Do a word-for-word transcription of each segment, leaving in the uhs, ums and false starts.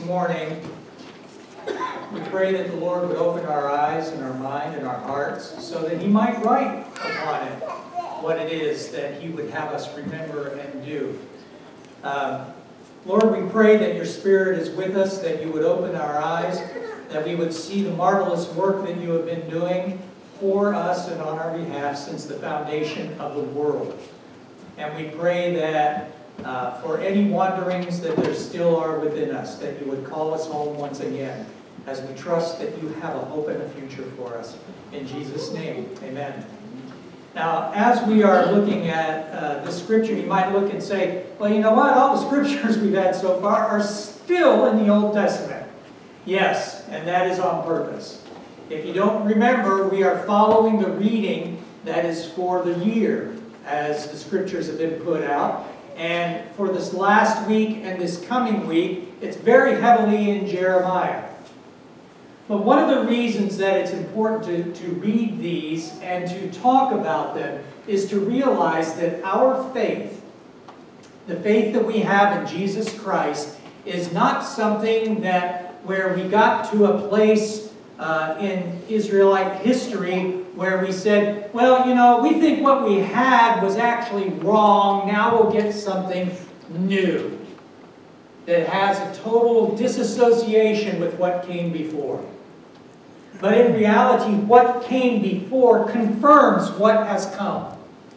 morning, we pray that the Lord would open our eyes and our mind and our hearts so that He might write upon it what it is that He would have us remember and do. Um, Lord, we pray that your Spirit is with us, that you would open our eyes, that we would see the marvelous work that you have been doing for us and on our behalf since the foundation of the world. And we pray that uh, for any wanderings that there still are within us, that you would call us home once again, as we trust that you have a hope and a future for us. In Jesus' name, amen. Now, as we are looking at uh, this scripture, you might look and say, well, you know what? All the scriptures we've had so far are still in the Old Testament. Yes, and that is on purpose. If you don't remember, we are following the reading that is for the year as the scriptures have been put out. And for this last week and this coming week, it's very heavily in Jeremiah. But one of the reasons that it's important to, to read these and to talk about them is to realize that our faith, the faith that we have in Jesus Christ, is not something that where we got to a place uh, in Israelite history where we said, well, you know, we think what we had was actually wrong, now we'll get something new that has a total disassociation with what came before. But in reality, what came before confirms what has come.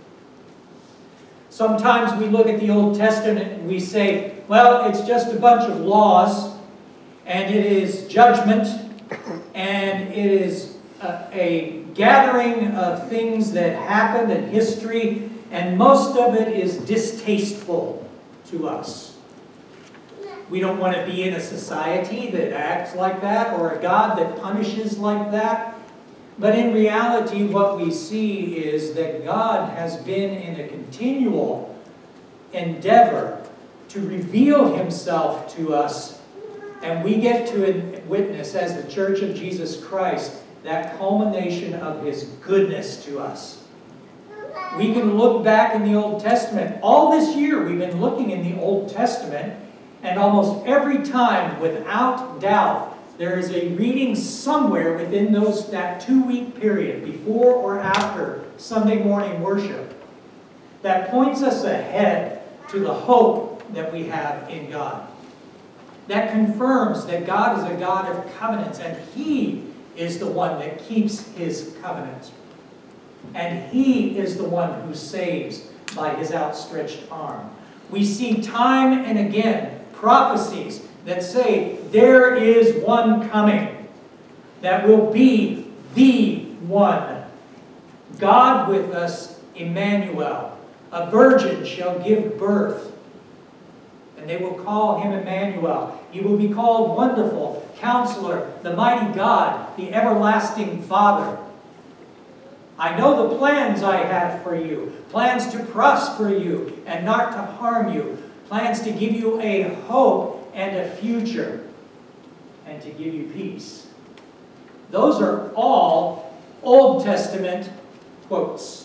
Sometimes we look at the Old Testament and we say, well, it's just a bunch of laws, and it is judgment, and it is a, a gathering of things that happened in history, and most of it is distasteful to us. We don't want to be in a society that acts like that, or a God that punishes like that. But in reality, what we see is that God has been in a continual endeavor to reveal Himself to us, and we get to witness, as the Church of Jesus Christ, that culmination of His goodness to us. We can look back in the Old Testament. All this year we've been looking in the Old Testament, and almost every time, without doubt, there is a reading somewhere within those that two-week period, before or after Sunday morning worship, that points us ahead to the hope that we have in God. That confirms that God is a God of covenants, and He is the one that keeps His covenant. And He is the one who saves by His outstretched arm. We see time and again prophecies that say there is one coming that will be the one. God with us, Emmanuel. A virgin shall give birth, and they will call Him Emmanuel. He will be called Wonderful, Counselor, the Mighty God, the Everlasting Father. I know the plans I have for you, plans to prosper you and not to harm you, plans to give you a hope and a future, and to give you peace. Those are all Old Testament quotes.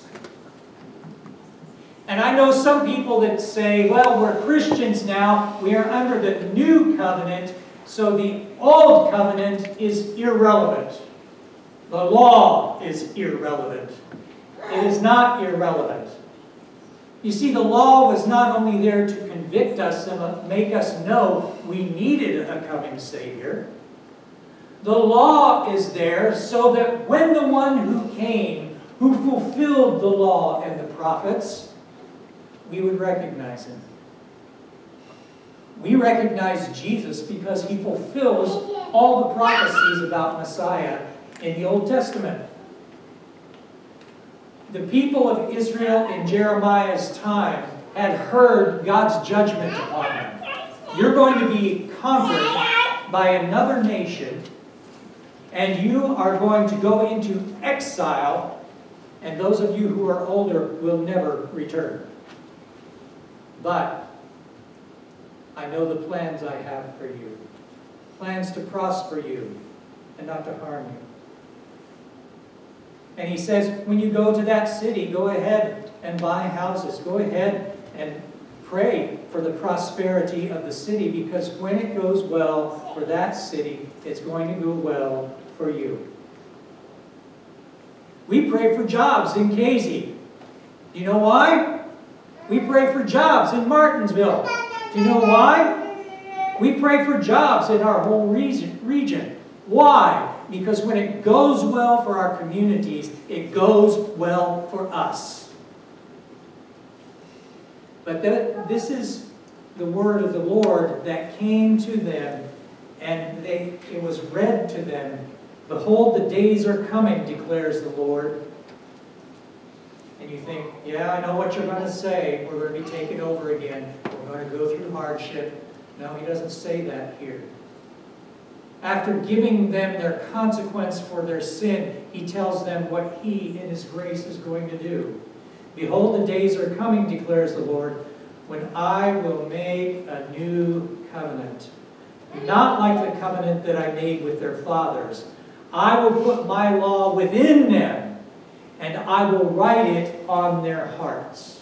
And I know some people that say, well, we're Christians now, we are under the new covenant, so the old covenant is irrelevant. The law is irrelevant. It is not irrelevant. You see, the law was not only there to convict us and make us know we needed a coming Savior. The law is there so that when the one who came, who fulfilled the law and the prophets, we would recognize Him. We recognize Jesus because He fulfills all the prophecies about Messiah in the Old Testament. The people of Israel in Jeremiah's time had heard God's judgment upon them. You're going to be conquered by another nation, and you are going to go into exile, and those of you who are older will never return. But I know the plans I have for you. Plans to prosper you and not to harm you. And He says, when you go to that city, go ahead and buy houses. Go ahead and pray for the prosperity of the city, because when it goes well for that city, it's going to go well for you. We pray for jobs in Casey. Do you know why? We pray for jobs in Martinsville. Do you know why? We pray for jobs in our whole region. region. Why? Because when it goes well for our communities, it goes well for us. But the, this is the word of the Lord that came to them, and they, it was read to them. Behold, the days are coming, declares the Lord. And you think, yeah, I know what you're going to say. We're going to be taken over again. We're going to go through hardship. No, he doesn't say that here. After giving them their consequence for their sin, he tells them what he, in his grace, is going to do. Behold, the days are coming, declares the Lord, when I will make a new covenant. Not like the covenant that I made with their fathers. I will put my law within them, and I will write it on their hearts.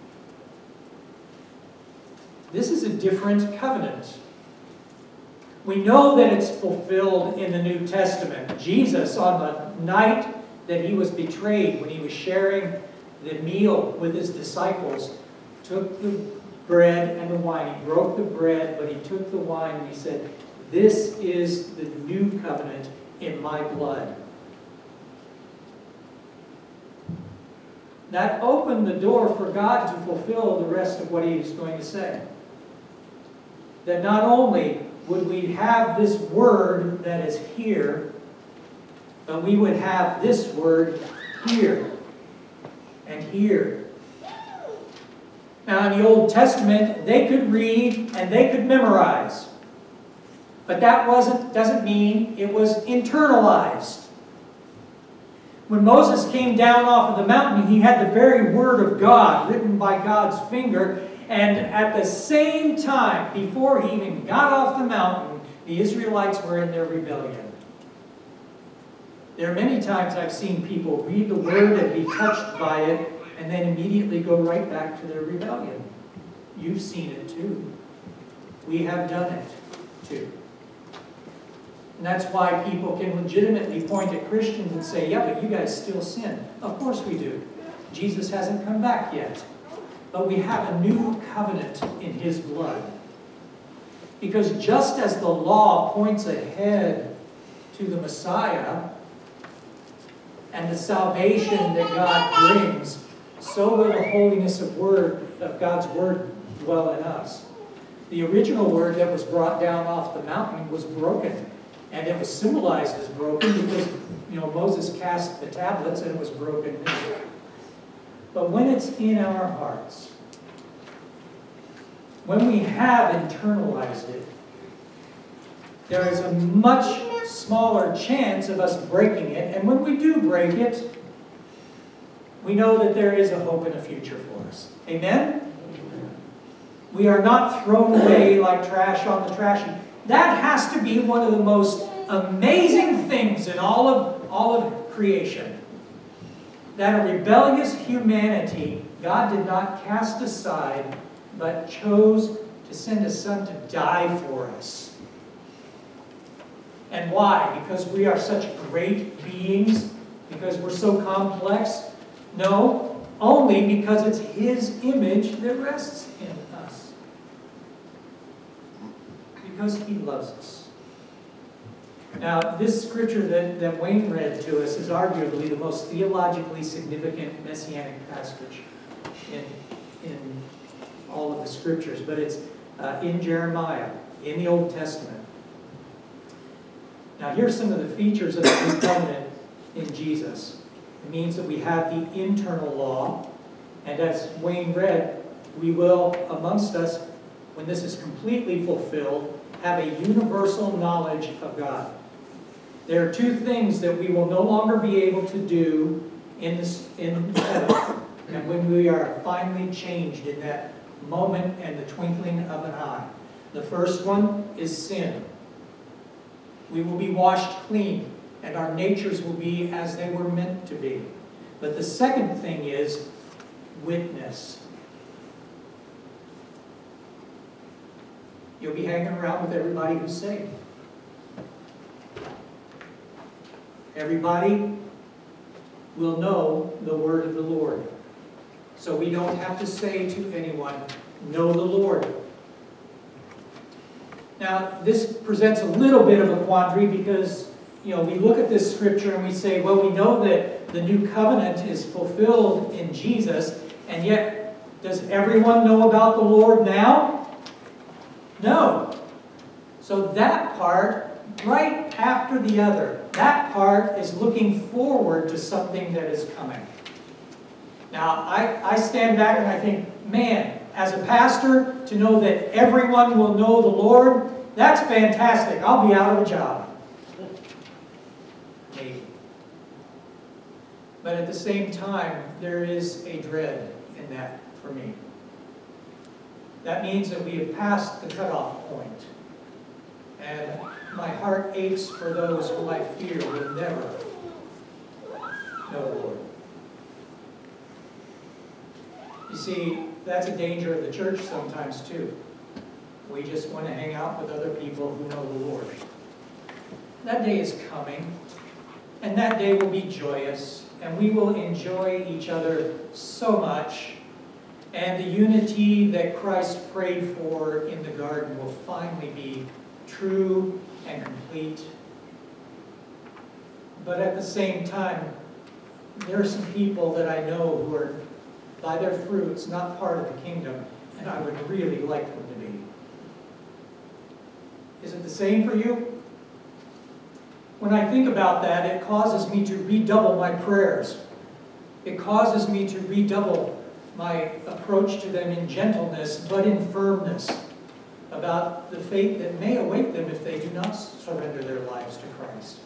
This is a different covenant. We know that it's fulfilled in the New Testament. Jesus, on the night that he was betrayed, when he was sharing the meal with his disciples, took the bread and the wine. He broke the bread, but he took the wine and he said, "This is the new covenant in my blood." That opened the door for God to fulfill the rest of what he was going to say. That not only would we have this word that is here, but we would have this word here and here. Now, in the Old Testament, they could read and they could memorize. But that wasn't, doesn't mean it was internalized. When Moses came down off of the mountain, he had the very word of God written by God's finger. And at the same time, before he even got off the mountain, the Israelites were in their rebellion. There are many times I've seen people read the word and be touched by it, and then immediately go right back to their rebellion. You've seen it too. We have done it too. And that's why people can legitimately point at Christians and say, yeah, but you guys still sin. Of course we do. Jesus hasn't come back yet. But we have a new covenant in his blood. Because just as the law points ahead to the Messiah and the salvation that God brings, so will the holiness of word of God's word dwell in us. The original word that was brought down off the mountain was broken. And it was symbolized as broken because, you know, Moses cast the tablets and it was broken. But when it's in our hearts, when we have internalized it, there is a much smaller chance of us breaking it. And when we do break it, we know that there is a hope and a future for us. Amen? We are not thrown away like trash on the trash heap. That has to be one of the most amazing things in all of, all of creation. That a rebellious humanity God did not cast aside, but chose to send His Son to die for us. And why? Because we are such great beings? Because we're so complex? No, only because it's His image that rests in us. Because He loves us. Now, this scripture that, that Wayne read to us is arguably the most theologically significant messianic passage in, in all of the scriptures, but it's uh, in Jeremiah, in the Old Testament. Now, here's some of the features of the new covenant in Jesus. It means that we have the internal law, and as Wayne read, we will, amongst us, when this is completely fulfilled, have a universal knowledge of God. There are two things that we will no longer be able to do in, this, in heaven, and when we are finally changed in that moment and the twinkling of an eye. The first one is sin. We will be washed clean, and our natures will be as they were meant to be. But the second thing is witness. you'll be hanging around with everybody who's saved. Everybody will know the word of the Lord. So we don't have to say to anyone, know the Lord. Now, this presents a little bit of a quandary because, you know, we look at this scripture and we say, well, we know that the new covenant is fulfilled in Jesus, and yet, does everyone know about the Lord now? No. So that part, right after the other, that part is looking forward to something that is coming. Now, I, I stand back and I think, man, as a pastor, to know that everyone will know the Lord, that's fantastic. I'll be out of a job. Maybe. But at the same time, there is a dread in that for me. That means that we have passed the cutoff point. And my heart aches for those who I fear will never know the Lord. You see, that's a danger of the church sometimes too. We just want to hang out with other people who know the Lord. That day is coming, and that day will be joyous, and we will enjoy each other so much, and the unity that Christ prayed for in the garden will finally be true and complete. But at the same time, there are some people that I know who are, by their fruits, not part of the kingdom, and I would really like them to be. Is it the same for you? When I think about that, it causes me to redouble my prayers. It causes me to redouble my approach to them in gentleness, but in firmness, about the fate that may await them if they do not surrender their lives to Christ.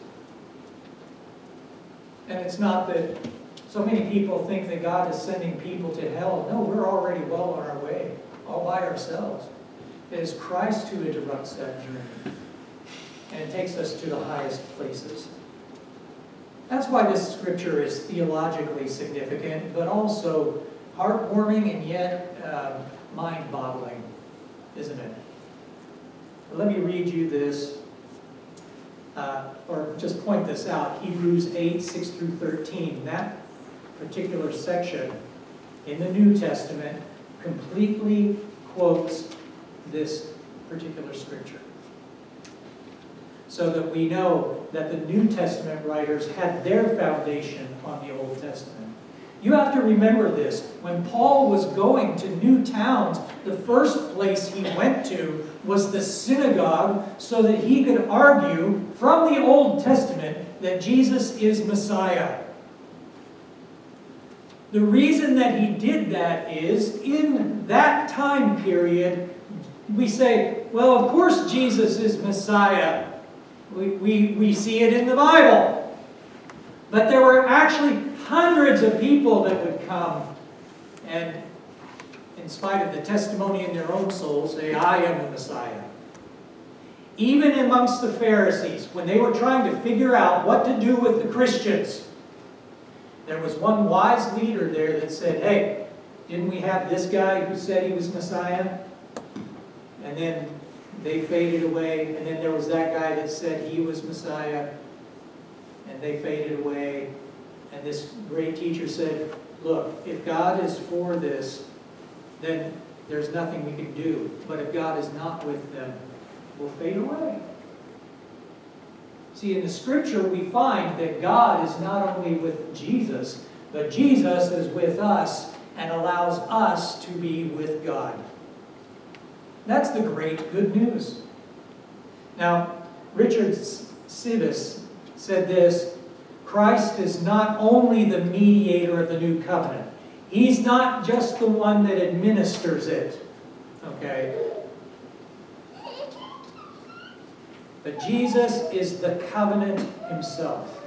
And it's not that so many people think that God is sending people to hell. No, we're already well on our way, all by ourselves. It is Christ who interrupts that journey and takes us to the highest places. That's why this scripture is theologically significant, but also heartwarming and yet uh, mind-boggling, isn't it? Let me read you this, uh, or just point this out. Hebrews eight, six through thirteen. That particular section in the New Testament completely quotes this particular scripture. So that we know that the New Testament writers had their foundation on the Old Testament. You have to remember this. When Paul was going to new towns, the first place he went to was the synagogue so that he could argue from the Old Testament that Jesus is Messiah. The reason that he did that is, in that time period, we say, well, of course Jesus is Messiah. We, we, we see it in the Bible. But there were actually hundreds of people that would come and, in spite of the testimony in their own souls, say, I am the Messiah. Even amongst the Pharisees, when they were trying to figure out what to do with the Christians, there was one wise leader there that said, hey, didn't we have this guy who said he was Messiah? And then they faded away. And then there was that guy that said he was Messiah. And they faded away. And this great teacher said, look, if God is for this, then there's nothing we can do. But if God is not with them, we'll fade away. See, in the scripture we find that God is not only with Jesus, but Jesus is with us and allows us to be with God. That's the great good news. Now, Richard Sibbes said this, Christ is not only the mediator of the new covenant. He's not just the one that administers it. Okay? But Jesus is the covenant himself.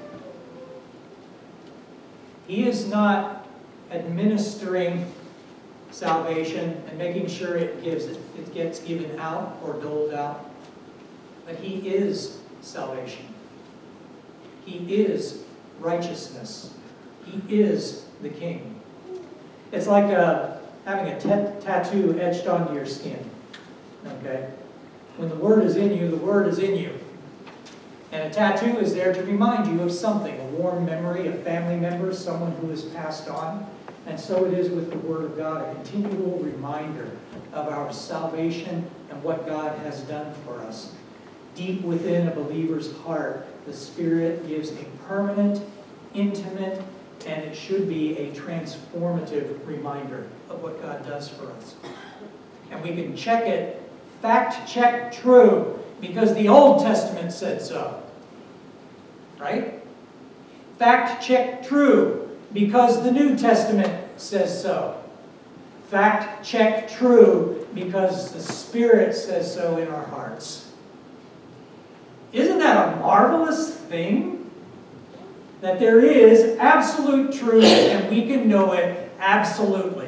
He is not administering salvation and making sure it gives it, it gets given out or doled out. But he is salvation. He is righteousness. He is the King. It's like uh, having a t- tattoo etched onto your skin. Okay? When the Word is in you, the Word is in you. And a tattoo is there to remind you of something, a warm memory, a family member, someone who has passed on. And so it is with the Word of God, a continual reminder of our salvation and what God has done for us. Deep within a believer's heart, the Spirit gives a permanent, intimate, and it should be a transformative reminder of what God does for us. And we can check it, fact check true, because the Old Testament said so. Right? Fact check true, because the New Testament says so. Fact check true, because the Spirit says so in our hearts. Isn't that a marvelous thing? That there is absolute truth and we can know it absolutely.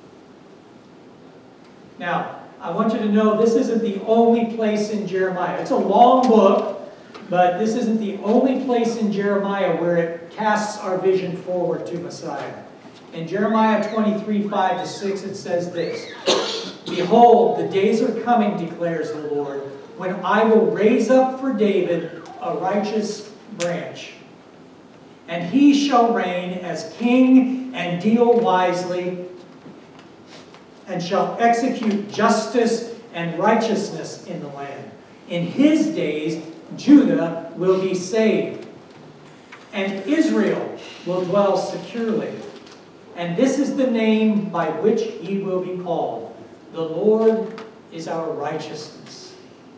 Now, I want you to know this isn't the only place in Jeremiah. It's a long book, but this isn't the only place in Jeremiah where it casts our vision forward to Messiah. In Jeremiah twenty-three, five to six, it says this: Behold, the days are coming, declares the Lord, when I will raise up for David a righteous branch. And he shall reign as king and deal wisely, and shall execute justice and righteousness in the land. In his days, Judah will be saved, and Israel will dwell securely. And this is the name by which he will be called: the Lord is our righteousness.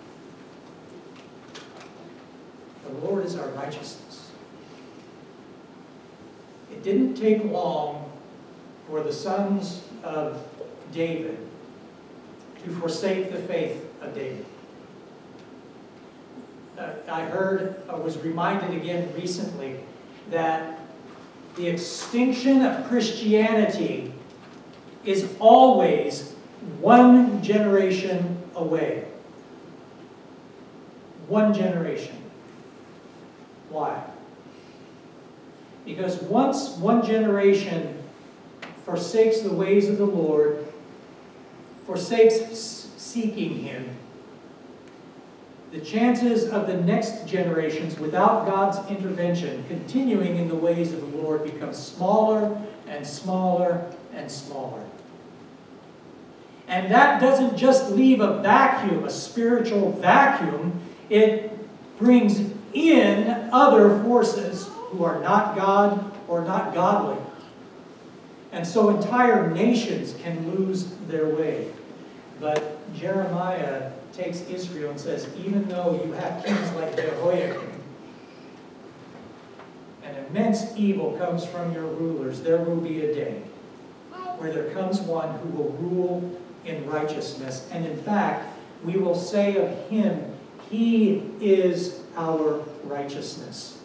The Lord is our righteousness. It didn't take long for the sons of David to forsake the faith of David. Uh, I heard, I was reminded again recently that the extinction of Christianity is always one generation away. One generation. Why? Because once one generation forsakes the ways of the Lord, forsakes seeking Him, the chances of the next generations, without God's intervention, continuing in the ways of the Lord become smaller and smaller and smaller. And that doesn't just leave a vacuum, a spiritual vacuum. It brings in other forces who are not God or not godly. And so entire nations can lose their way. But Jeremiah takes Israel and says, even though you have kings like Jehoiakim, an immense evil comes from your rulers, there will be a day where there comes one who will rule in righteousness. And in fact, we will say of him, he is our righteousness.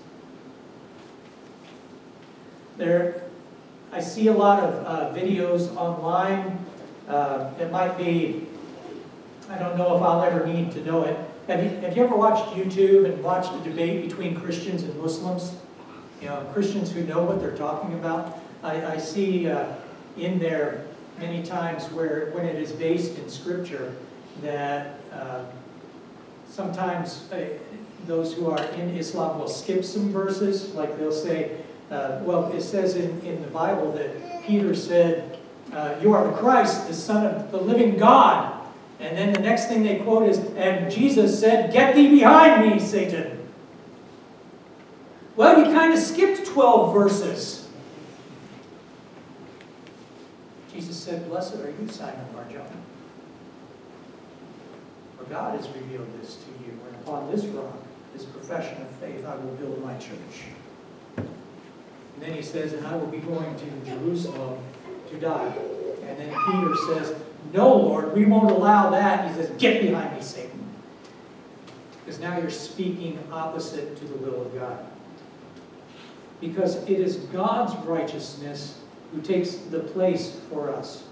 There, I see a lot of uh, videos online. Uh, it might be, I don't know if I'll ever need to know it. Have you, have you ever watched YouTube and watched a debate between Christians and Muslims? You know, Christians who know what they're talking about. I, I see uh, in there many times where, when it is based in Scripture, that uh, sometimes uh, those who are in Islam will skip some verses. Like they'll say, uh, well, it says in, in the Bible that Peter said, uh, you are the Christ, the Son of the living God. And then the next thing they quote is, and Jesus said, get thee behind me, Satan. Well, you kind of skipped twelve verses. Jesus said, blessed are you, Simon Bar-Jonah. For God has revealed this to you, and upon this rock, this profession of faith, I will build my church. And then he says, and I will be going to Jerusalem to die. And then Peter says, no, Lord, we won't allow that. He says, get behind me, Satan. Because now you're speaking opposite to the will of God. Because it is God's righteousness who takes the place for us.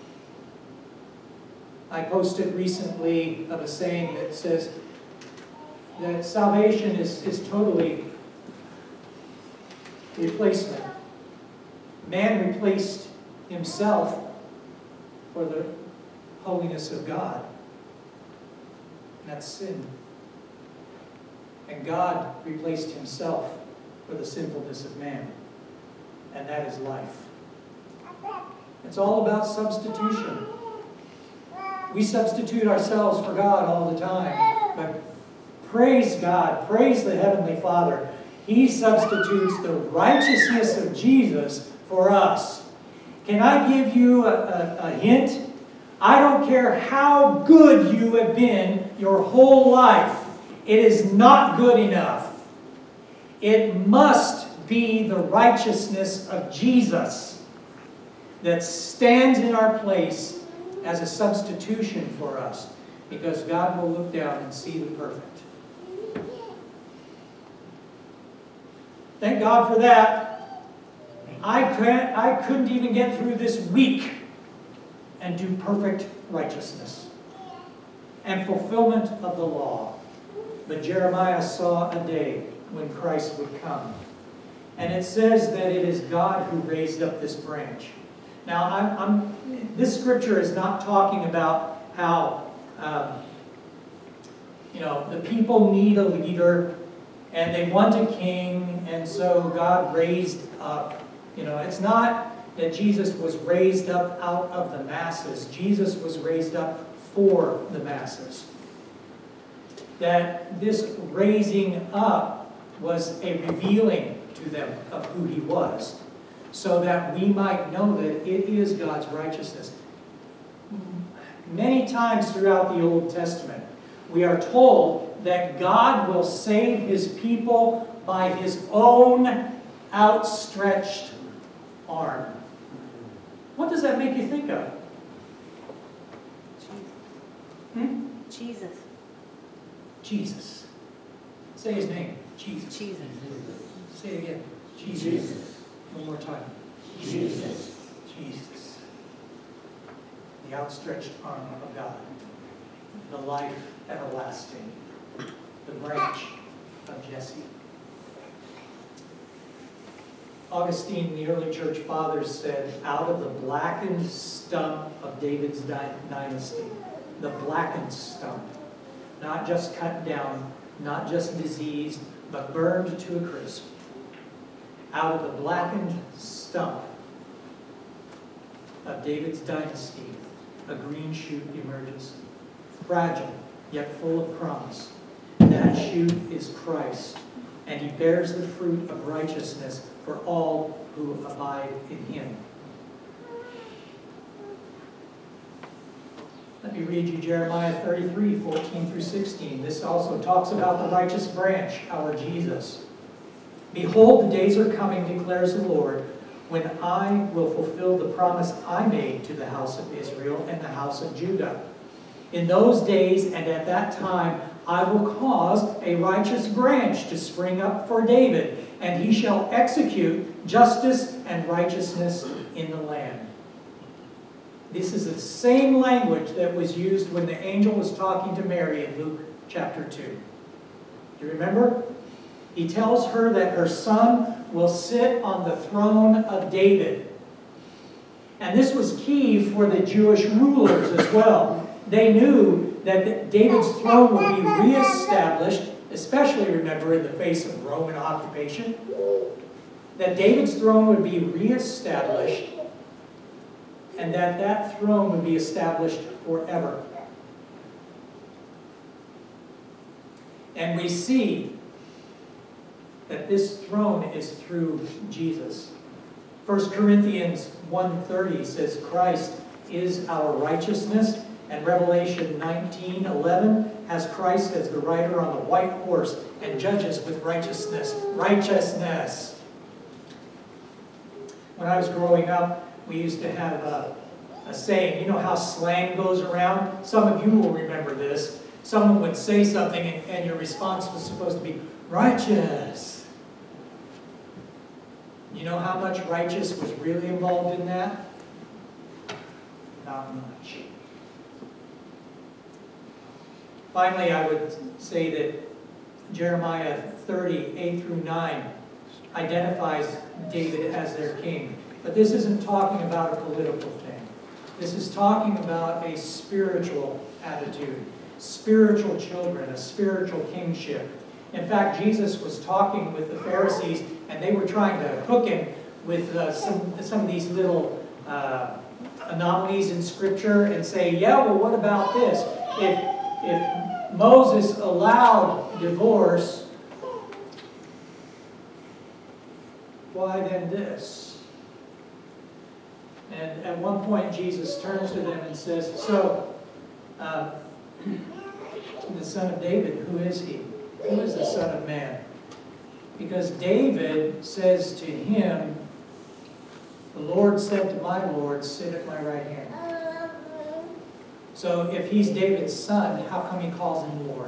I posted recently of a saying that says that salvation is, is totally replacement. Man replaced himself for the holiness of God. And that's sin. And God replaced himself for the sinfulness of man. And that is life. It's all about substitution. We substitute ourselves for God all the time. But praise God, praise the Heavenly Father. He substitutes the righteousness of Jesus for us. Can I give you a, a, a hint? I don't care how good you have been your whole life. It is not good enough. It must be the righteousness of Jesus that stands in our place as a substitution for us, because God will look down and see the perfect. Thank God for that. I can't, I couldn't even get through this week and do perfect righteousness and fulfillment of the law. But Jeremiah saw a day when Christ would come. And it says that it is God who raised up this branch. Now, I'm, I'm, this scripture is not talking about how, um, you know, the people need a leader and they want a king, and so God raised up. You know, it's not that Jesus was raised up out of the masses. Jesus was raised up for the masses. That this raising up was a revealing to them of who he was, so that we might know that it is God's righteousness. Many times throughout the Old Testament, we are told that God will save his people by his own outstretched arm. What does that make you think of? Hmm? Jesus. Jesus. Say his name. Jesus. Jesus. Say it again. Jesus. Jesus. One more time. Jesus. Jesus. The outstretched arm of God. The life everlasting. The branch of Jesse. Augustine, the early church fathers, said, out of the blackened stump of David's dynasty, the blackened stump, not just cut down, not just diseased, but burned to a crisp. Out of the blackened stump of David's dynasty, a green shoot emerges, fragile, yet full of promise. That shoot is Christ, and he bears the fruit of righteousness for all who abide in him. Let me read you Jeremiah thirty-three, fourteen through sixteen. This also talks about the righteous branch, our Jesus. Behold, the days are coming, declares the Lord, when I will fulfill the promise I made to the house of Israel and the house of Judah. In those days and at that time, I will cause a righteous branch to spring up for David, and he shall execute justice and righteousness in the land. This is the same language that was used when the angel was talking to Mary in Luke chapter two. Do you remember? He tells her that her son will sit on the throne of David. And this was key for the Jewish rulers as well. They knew that David's throne would be reestablished, especially, remember, in the face of Roman occupation, that David's throne would be reestablished, and that that throne would be established forever. And we see that this throne is through Jesus. First Corinthians one thirty says Christ is our righteousness, and Revelation nineteen eleven has Christ as the rider on the white horse and judges with righteousness. Righteousness. When I was growing up, we used to have a, a saying. You know how slang goes around? Some of you will remember this. Someone would say something and, and your response was supposed to be, righteous. You know how much righteous was really involved in that? Not much. Finally, I would say that Jeremiah thirty, eight through nine identifies David as their king. But this isn't talking about a political thing. This is talking about a spiritual attitude. spiritual children, a spiritual kingship. In fact, Jesus was talking with the Pharisees, and they were trying to hook him with uh, some, some of these little uh, anomalies in Scripture and say, yeah, well, what about this? If, if Moses allowed divorce, why then this? And at one point, Jesus turns to them and says, so, uh, the son of David, who is he? Who is the Son of Man? Because David says to him, the Lord said to my Lord, sit at my right hand. So if he's David's son, how come he calls him Lord?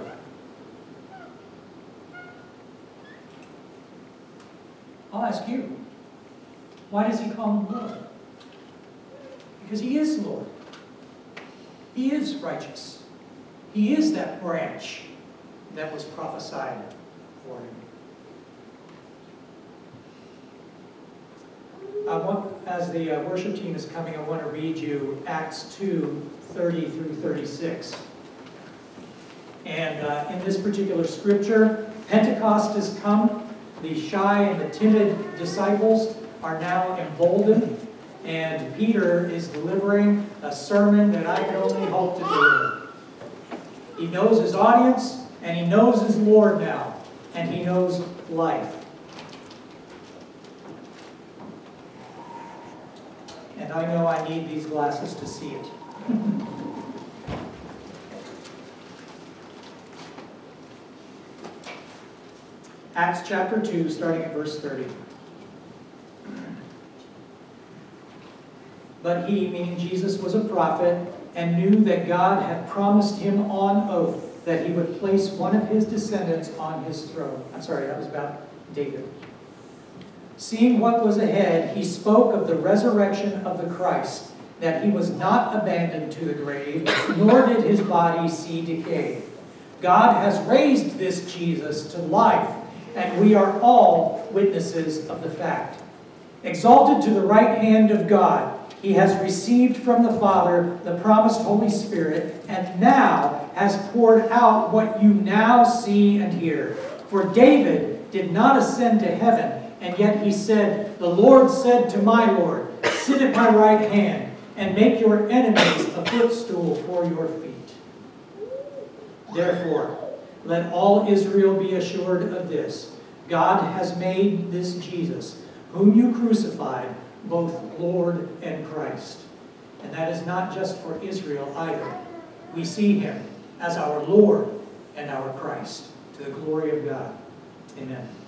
I'll ask you, why does he call him Lord? Because he is Lord. He is righteous. He is that branch that was prophesied for him. I want, as the uh, worship team is coming, I want to read you Acts two, thirty through thirty-six. And uh, in this particular scripture, Pentecost has come. The shy and the timid disciples are now emboldened. And Peter is delivering a sermon that I can only hope to deliver. He knows his audience, and he knows his Lord now, and he knows life. And I know I need these glasses to see it. Acts chapter two, starting at verse thirty. But he, meaning Jesus, was a prophet, and knew that God had promised him on oath that he would place one of his descendants on his throne. I'm sorry, that was about David. Seeing what was ahead, he spoke of the resurrection of the Christ, that he was not abandoned to the grave, nor did his body see decay. God has raised this Jesus to life, and we are all witnesses of the fact. Exalted to the right hand of God, he has received from the Father the promised Holy Spirit, and now has poured out what you now see and hear. For David did not ascend to heaven, and yet he said, the Lord said to my Lord, sit at my right hand, and make your enemies a footstool for your feet. Therefore, let all Israel be assured of this. God has made this Jesus, whom you crucified, both Lord and Christ. And that is not just for Israel either. We see him as our Lord and our Christ, to the glory of God. Amen.